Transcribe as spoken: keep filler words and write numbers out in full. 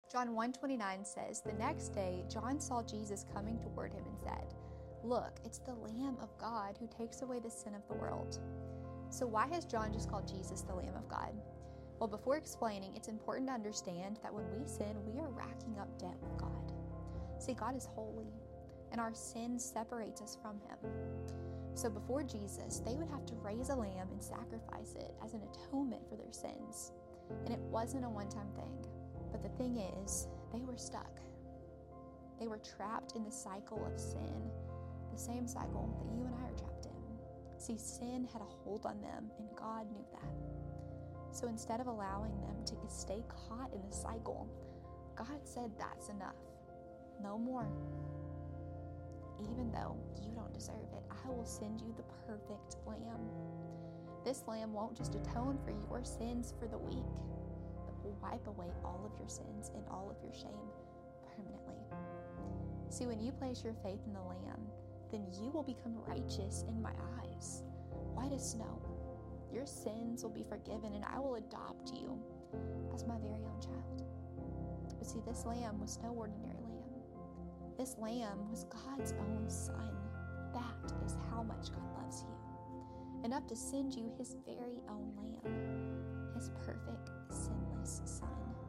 John one twenty-nine says, "The next day, John saw Jesus coming toward him and said, 'Look, it's the Lamb of God who takes away the sin of the world.'" So why has John just called Jesus the Lamb of God? Well, before explaining, it's important to understand that when we sin, we are racking up debt with God. See, God is holy, and our sin separates us from him. So before Jesus, they would have to raise a lamb and sacrifice it as an atonement for their sins. And it wasn't a one-time thing. But the thing is, they were stuck. They were trapped in the cycle of sin, the same cycle that you and I are trapped in. See, sin had a hold on them, and God knew that. So instead of allowing them to stay caught in the cycle, God said, "That's enough. No more. Even though you don't deserve it, I will send you the perfect lamb. This lamb won't just atone for your sins for the week, but will wipe away all of your sins and all of your shame permanently." See, when you place your faith in the Lamb, then you will become righteous in my eyes, white as snow. Your sins will be forgiven, and I will adopt you as my very own child. But see, this lamb was no ordinary lamb. This lamb was God's own son. That is how much God loves you. Enough to send you his very own lamb, his perfect, sinless son.